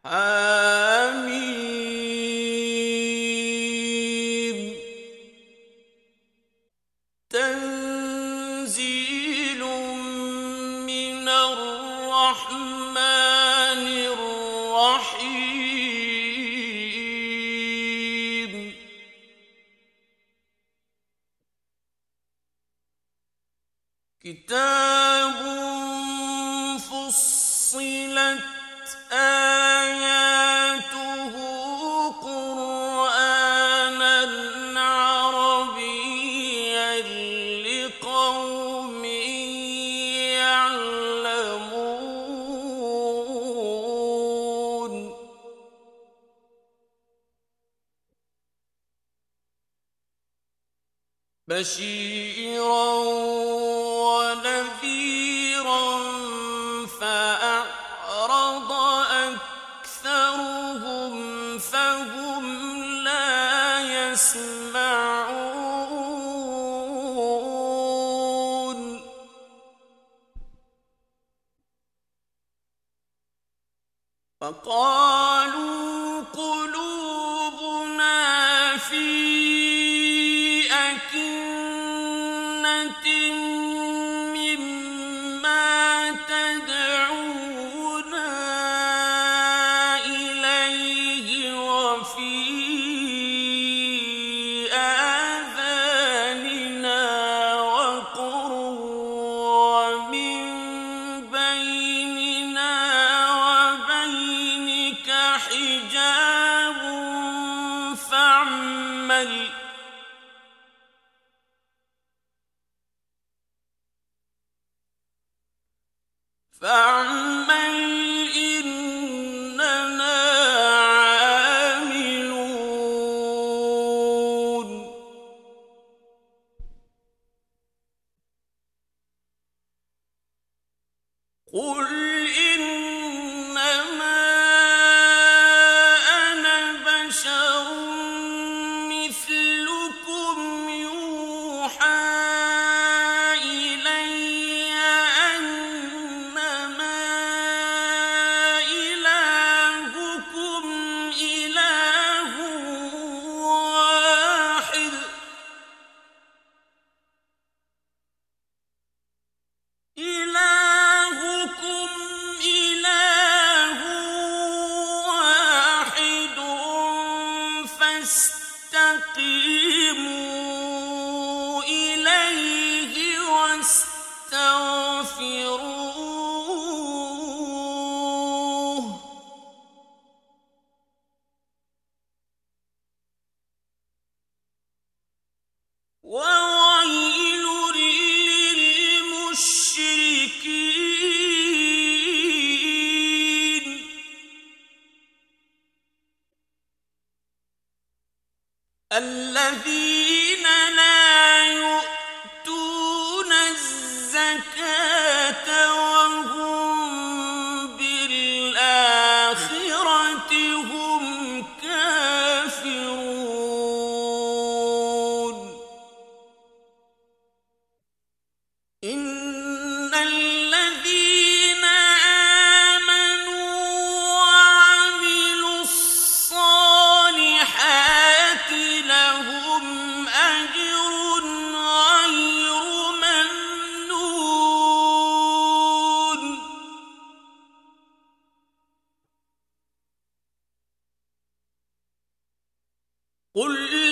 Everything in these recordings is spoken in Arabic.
حم تنزيل من الرحمن الرحيم كتاب فصلت آياته قرآنًا عربيًّا لقوم يعلمون بشيرًا ونذيرًا فأعرض أكثرهم فهم لا يسمعون فقالوا قلوبنا في أكنة مما تدعونا إليه وفي آذاننا وقر ومن بيننا وبينك حجاب فاعمل إننا عاملون قل إنما أنا بشر مثلكم يوحى إلي أنما إلهكم إله واحد فاستقيموا إليه واستغفروه وويل للمشركين الذين لا يؤتون الزكاة وهم بالآخرة هم كافرون إن الذين آمنوا وعملوا الصالحات لهم أجر غير ممنون قل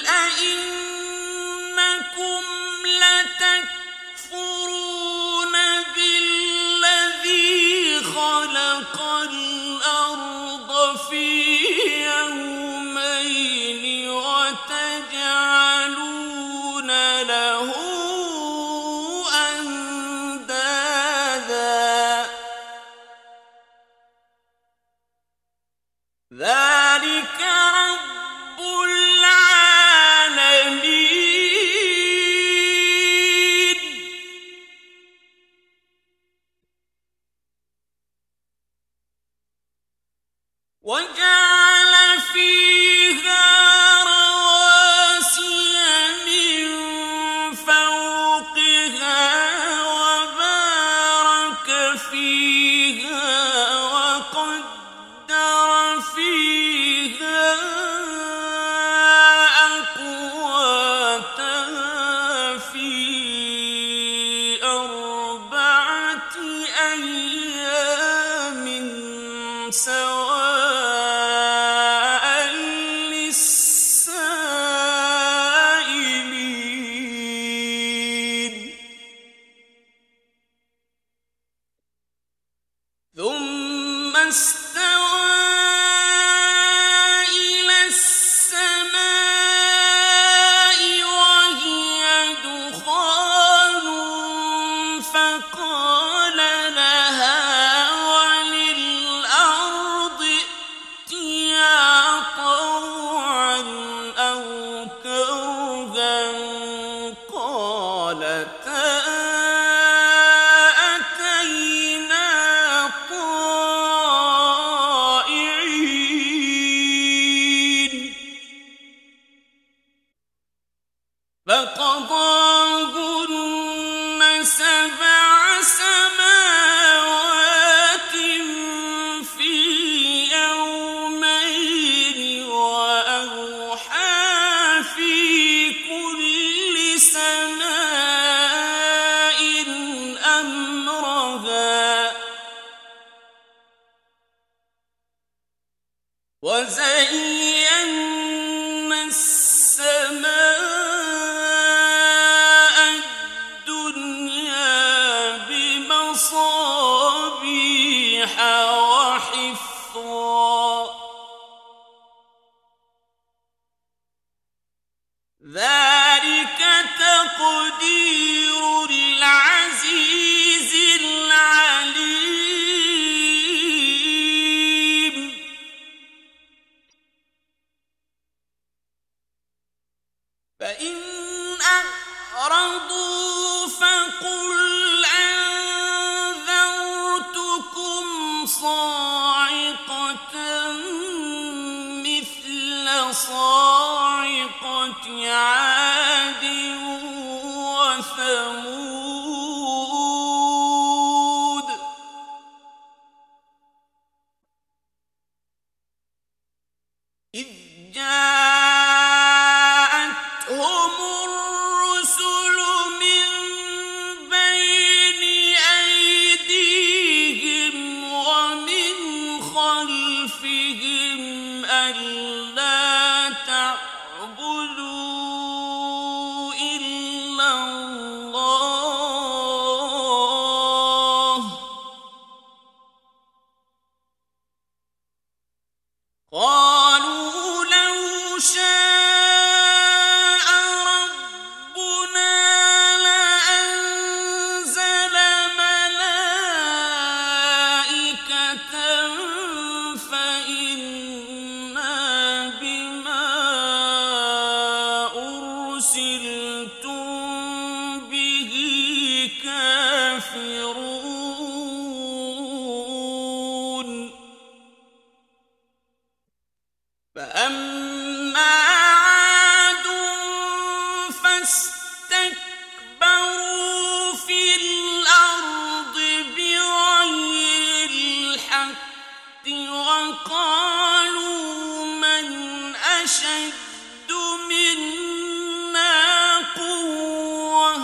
أئنكم لتكفرون بالذي خلق الأرض في يومين وتجعلون له أندادا ذلك رب العالمين وجعل فيها رواسي من فوقها وبارك فيها وقدر أيام سواء للسائلين ثم استوى إلى السماء وهي دخان فقال لها وللأرض ائتيا طوعا أو كرها قالتا أتينا طائعين فقضاهن سبع سماوات في يومين وأوحى في كل سماء أمرها وزينا السماء الدنيا بمصابيح وحفظا ذلك تقدير العزيز العليم فإن أعرضوا فقل أنذرتكم صاعقة مثل صاعقة عاد وثمود إذ جاءتهم الرسل من بين أيديهم ومن خلفهم ألا تعبدوا إلا الله قالوا لو شاء ربنا لأنزل ملائكة فإنا بما أرسلتم به كافرون فأما عاد فاستكبروا في الأرض بغير الحق وقالوا من أشد منا قوة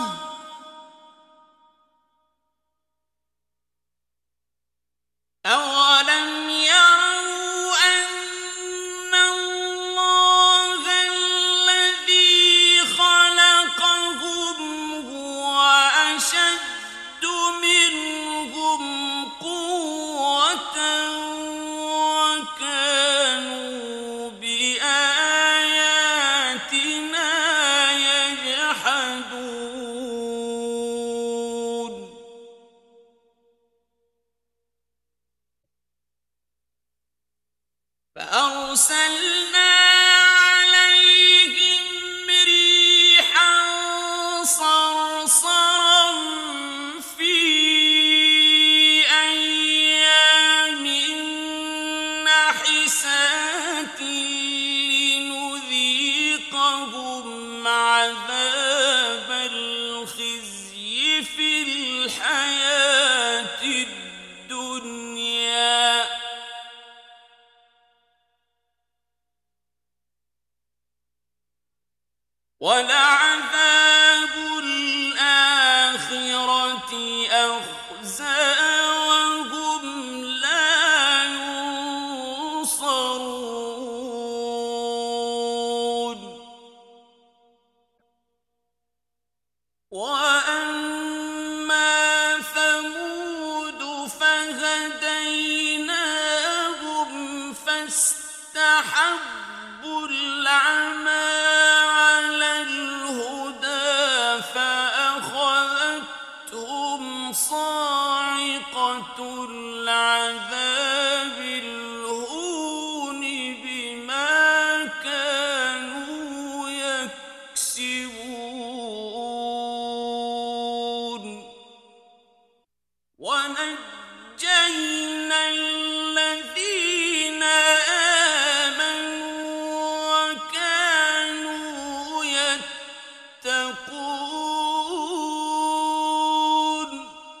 أولم يروا أن الله الذي خلقهم هو أشد منهم قوة وكانوا بآياتنا يجحدون فأرسلنا عليهم ريحا صرصرا في أيام نحسات لنذيقهم عذاب الخزي في الحياة الدنيا ولعذاب الآخرة أخزى فهديناهم فاستحبوا العمى على الهدى فأخذتهم صاعقة العذاب الهون بما كانوا يكسبون ونجينا الذين آمنوا وكانوا يتقون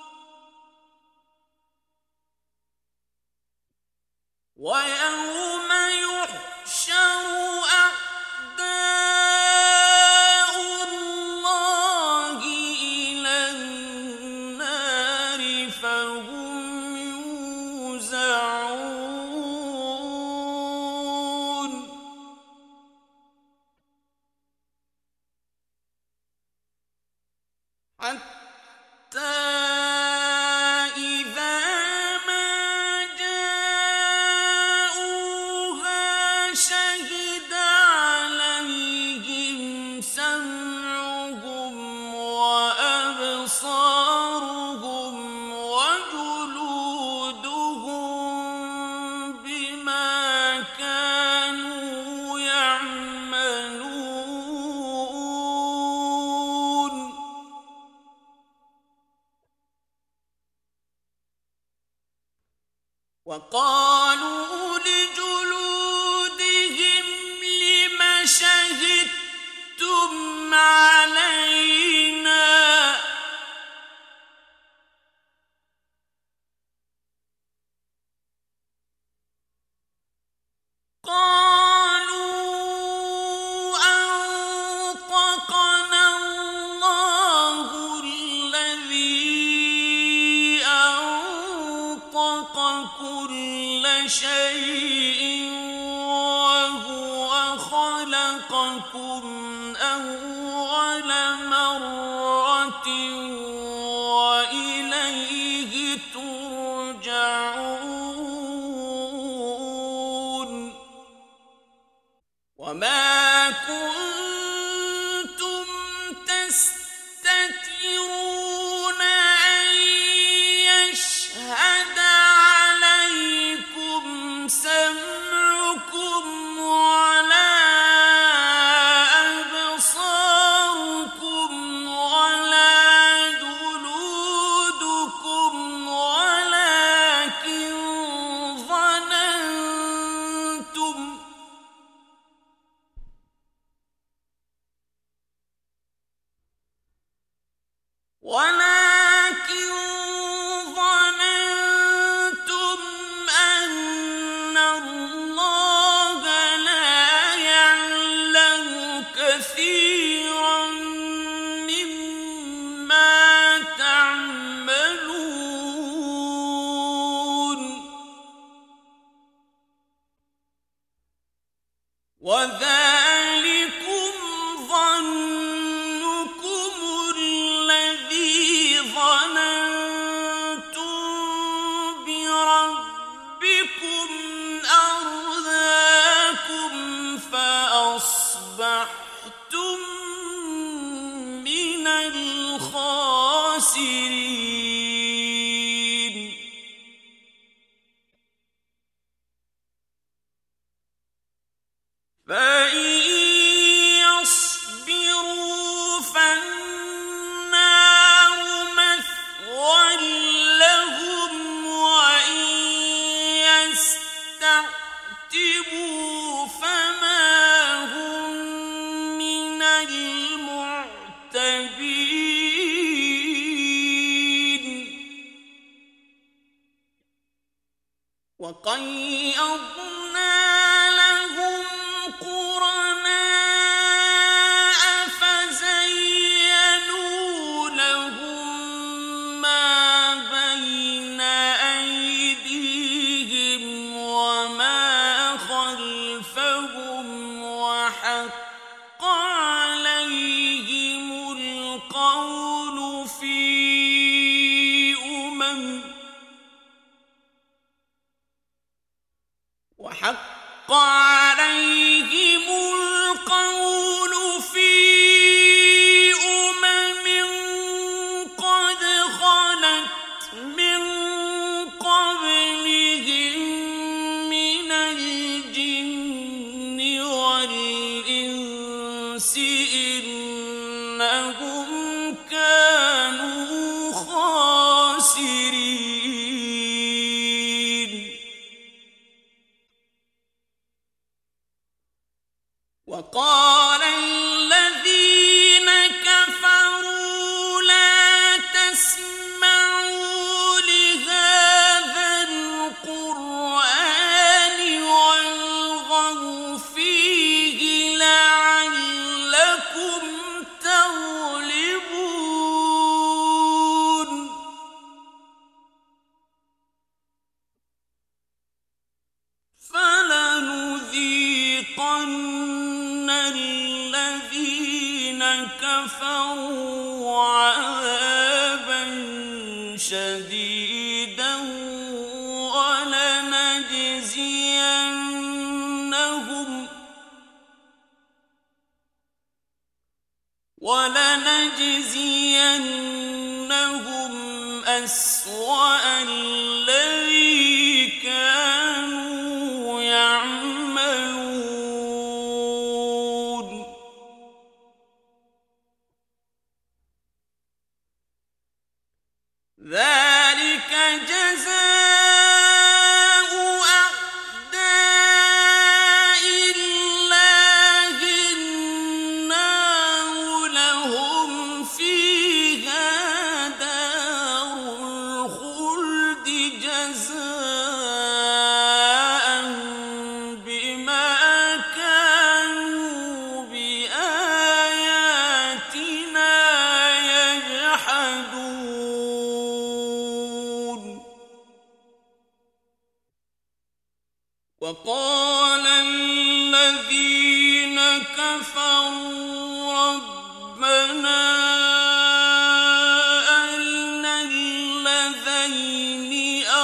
ويوم يحشر أعداء الله إلى النار فهم يوزعون حتى إذا ما جاءوها شهد عليهم سمعهم وأبصارهم وجلودهم بما كانوا يعملون وقالوا لجلودهم لم شهدتم علينا قالوا أنطقنا الله الذي أنطق كل شيء وهو خلقكم أول مرة وإليه ترجعون وما كنتم تستترون أن يشهد عليكم سمعكم ولا أبصاركم ولا جلودكم ولكن ظننتم أن الله لا يعلم كثيرا مما تعملون وذلكم ظنكم الذي ظننتم بربكم أرداكم فأصبحتم من الخاسرين فإن يصبروا فالنار مثوى لهم وإن يستعتبوا فما هم من المعتبين وقيضنا لهم قرناء فزينوا لهم ما بين أيديهم وما خلفهم وحق عليهم القول في حق عليهم القول في أمم قد خلت من قبلهم من الجن والإنس إنهم كانوا خاسرين. وقال الذين كفروا لا تسمعوا لهذا القرآن والغوا فيه لعلكم تغلبون. فلنذيقن الذين كفروا عذابا شديدا ولنجزينهم أسوأ الذي كانوا يعملون. ذلك جزاء أعداء الله النار لهم فيها دار الخلد جزاء بما كانوا بآياتنا يجحدون. وقال الذين كفروا ربنا أرنا الذين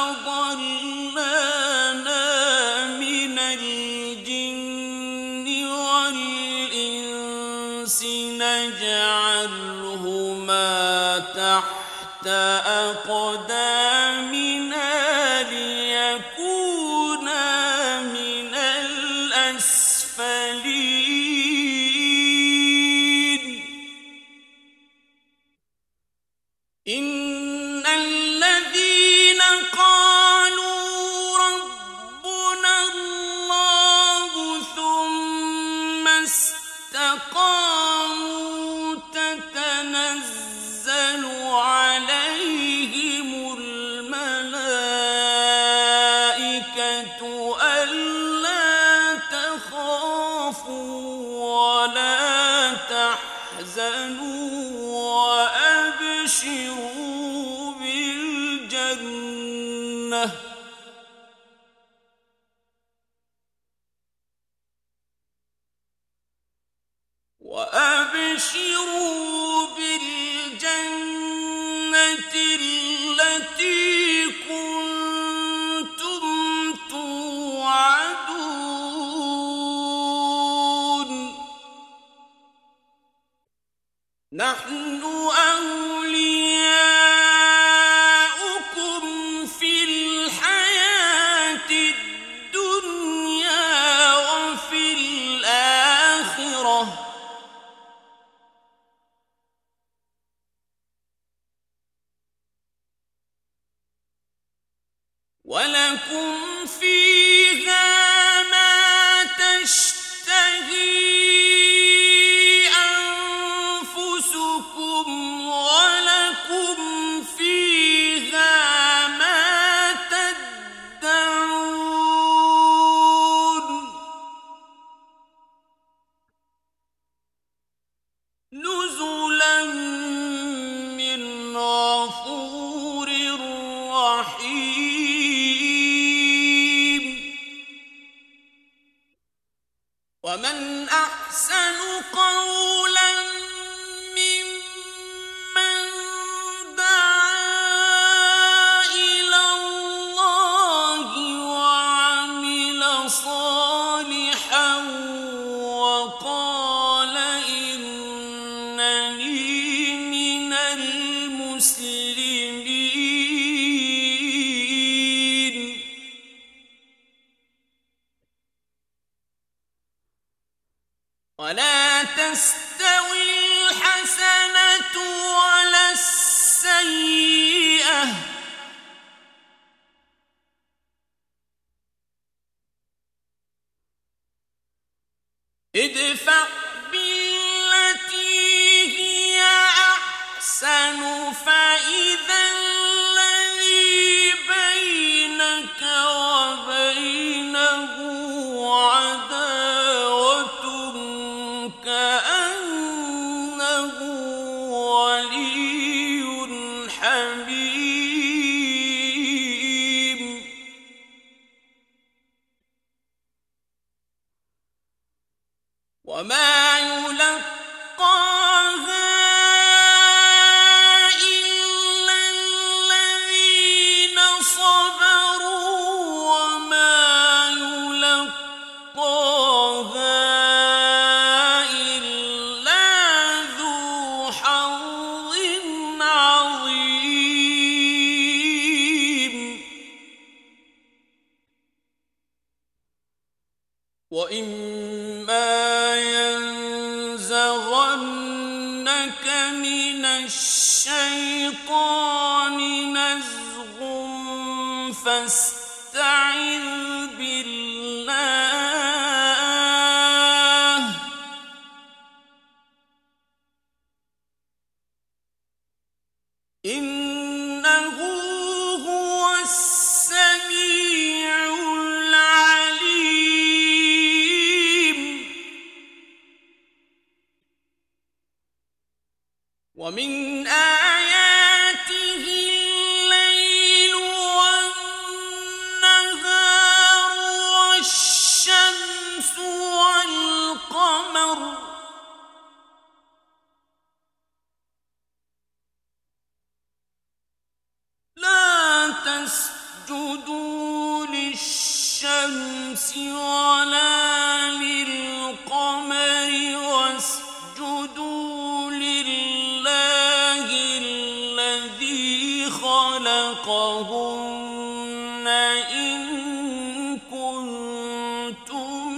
أضلانا من الجن والإنس نجعلهما تحت أقدامنا ليكونا من الأسفلين. إن الذين قالوا ربنا الله ثم استقاموا تتنزل عليهم الملائكة ألا تخافوا ولا تحزنوا وأبشروا بالجنة التي كنتم توعدون. نحن أولياؤكم في الحياة الدنيا وفي الآخرة ولكم فيها ما تشتهي أنفسكم ولكم فيها ما تدعون. نزلا من غفور رحيم. ومن أحسن قولا ممن دعا إلى الله وعمل صالحا ولا تستوي الحسنة ولا السيئة ادفع بالتي هي أحسن فإذا الذي بينك وبينه عداوة كأنه ولي حميم وما يلقاها إلا الذين صبروا وما يلقاها إلا ذو حظ عظيم وإما ينزغنك من الشيطان نزغ فاستعذ بالله إنه هو السميع العليم ومن آياته الليل والنهار والشمس والقمر لا تسجدوا للشمس ولا للقمر واسجدوا لله الذي خلقهن إن كنتم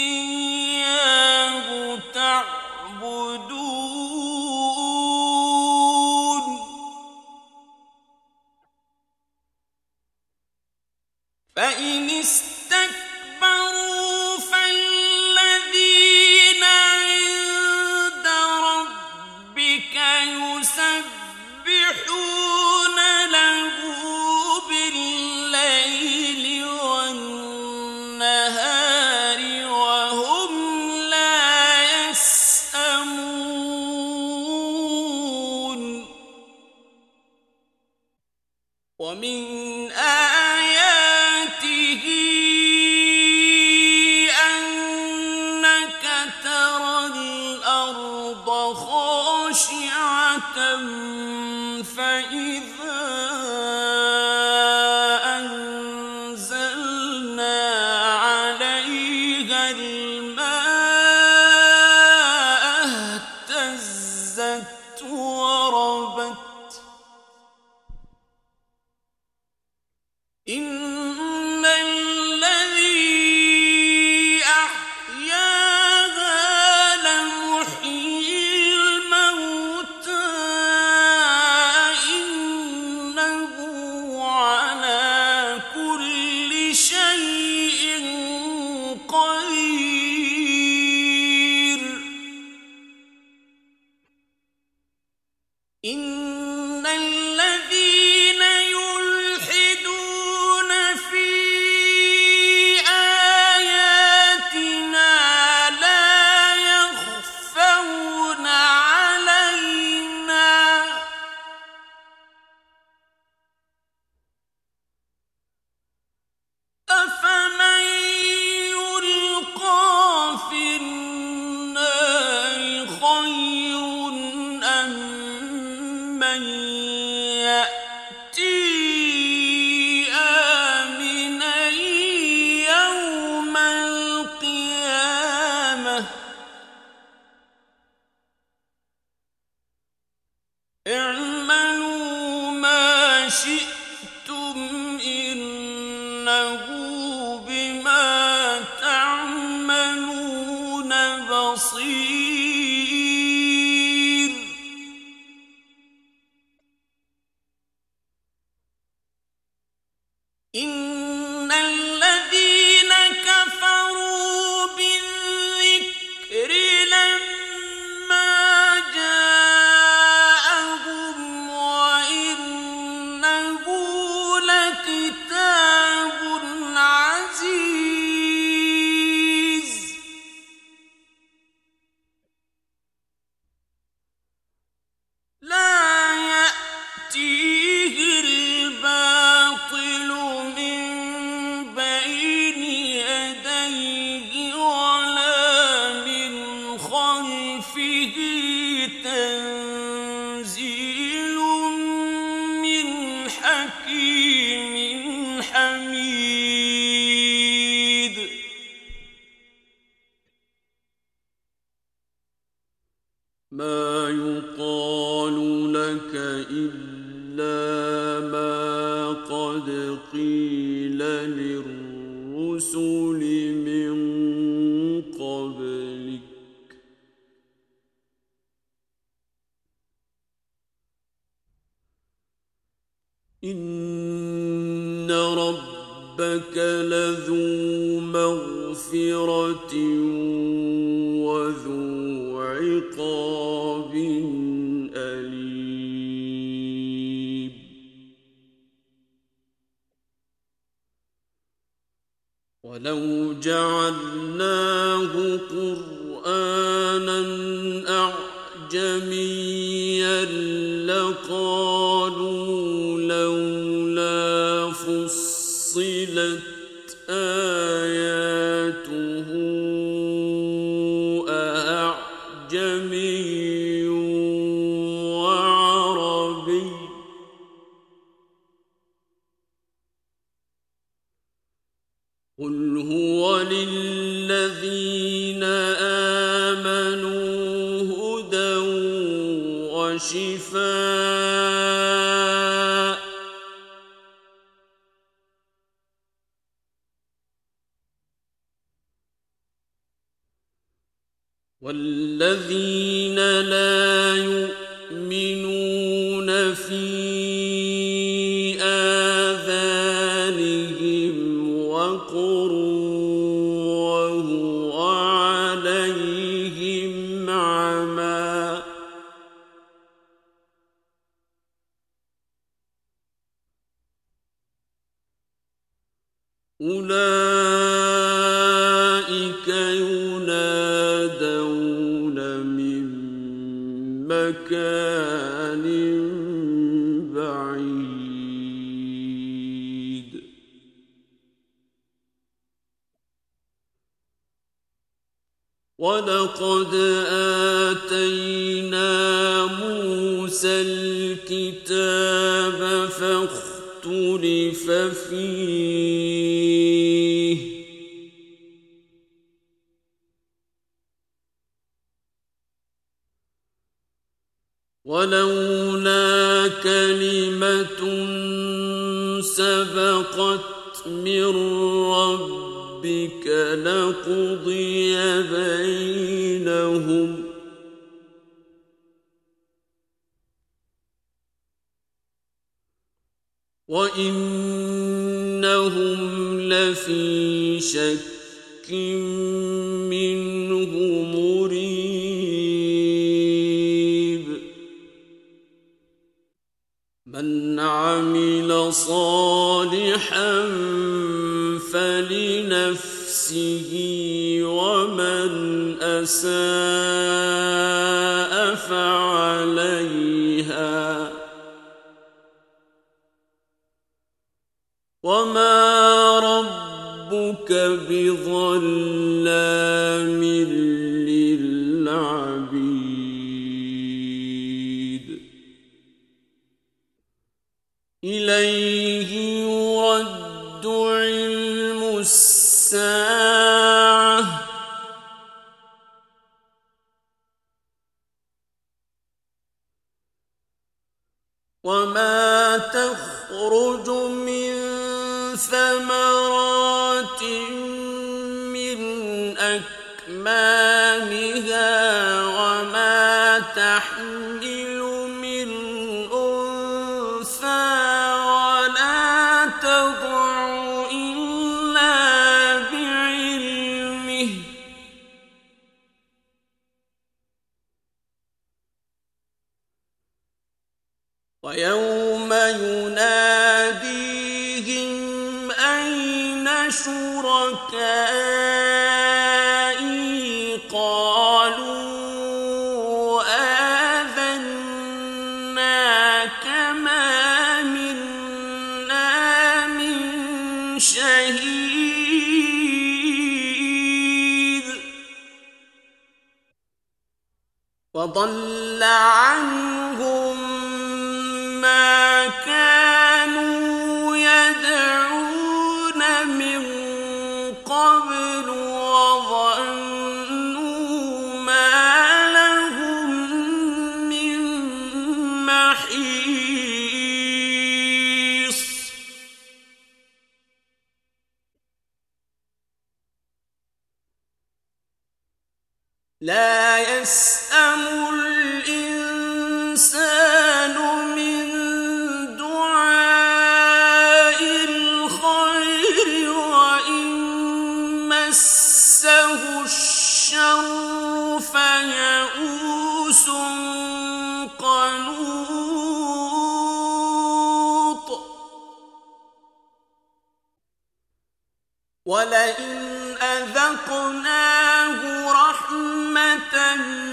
إياه تعبدون فإن استكبروا فالذين عند ربك يسبحون له بالليل والنهار وهم لا يسأمون ومن آياته أنك ترى الأرض خاشعة فإذا أنزلنا عليها الماء اهتزت وربت إن الذي أحياها لمحيي الموتى إنه على كل شيء قدير إن الذين يلحدون في آياتنا لا يخفون علينا أفمن يلقى في النار خير أم من يأتي آمنا يوم القيامة اعملوا ما شئتم إنه بما تعملون بصير الذين كفروا بالذكر لما جاءهم وإنه لكتاب عزيز لا يأتيه الباطل من بين يديه ولا من خلفه تنزيل من حكيم حميد ما يقال لك إلا ما قد قيل للرسل من قبلك إن ربك لذو مغفرة وذو عقاب أليم ولو جعلناه قرآنا أعجميا لقالوا لولا فصلت آياته أعجمي وعربي قل هو للذين آمنوا هدى وشفاء والذين لا يؤمنون في آذانهم وقر وهو عليهم عمى أولئك ينادون من مكان بعيد ولقد آتينا موسى الكتاب فاختلف فيه ولولا كلمة سبقت من ربك لقضي بينهم وإنهم لفي شك منه مريب من عمل صالحا فلنفسه ومن أساء فعليها وما ربك بظلام للعبيد إليه يرد علم الساعة وما تخرج من ثمرات من أكمامها وما تحمل من أنثى ولا تضع إلا ويوم يناديهم أين شركائي قالوا آذناك ما منا من شهيد وضل عنهم ما كانوا يدعون من قبل وظنوا ما لهم من محيص لا يسأم الإنسان من دعاء الخير وإن مسه الشر فيئوس قنوط ولئن أذقناه رحمة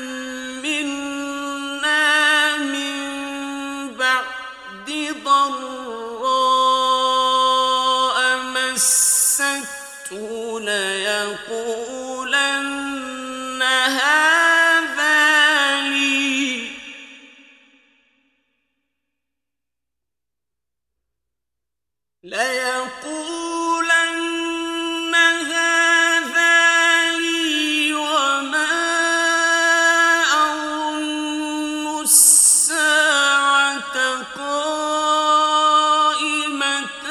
منا من بعد ضراء مسته ليقولن هذا لي وما أظن الساعة قائمة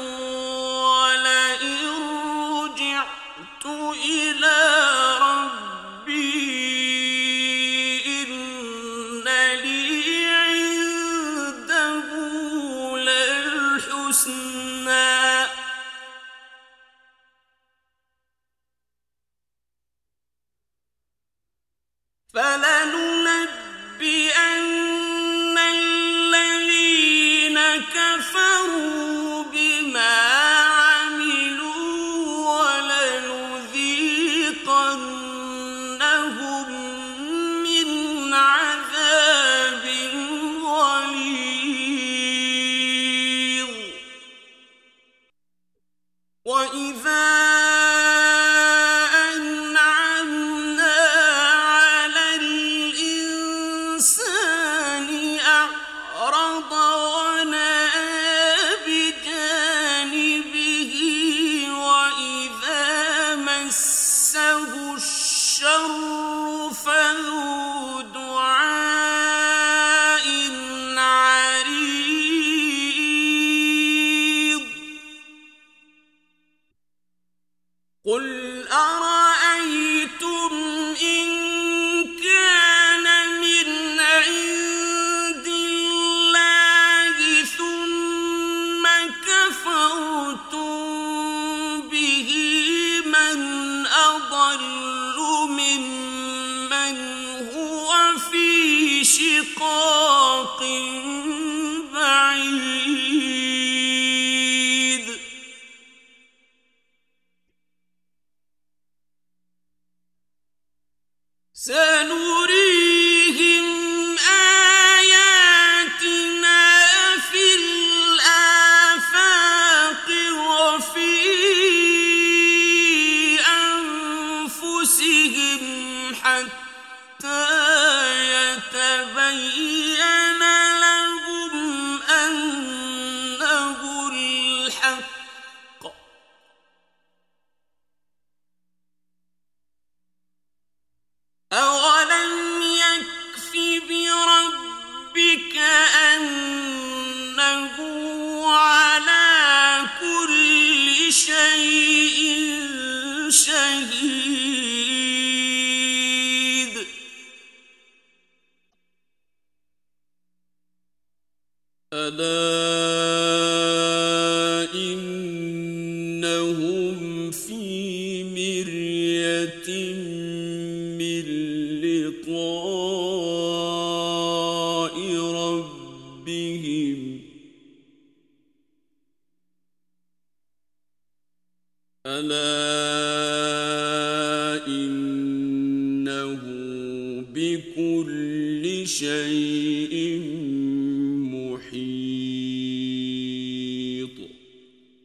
ولئن رجعت إلى ربي إن لي عنده للحسنى فلننبئن الذين كفروا بما عملوا ولنذيقنهم من عذاب غليظ وإذا الشر فذو دعاء عريض قل أرأيتم إن كان من عند الله ثم كفرتم به من أضل ممن هو في شقاق بعيد سنريهم آياتنا في الآفاق وفي أنفسهم حتى يتبين لهم أنه الحق أولم يكف بربك أنه على كل شيء شهيد ألا إنهم في مرية من لقاء ربهم ألا إنه بكل شيء محيط.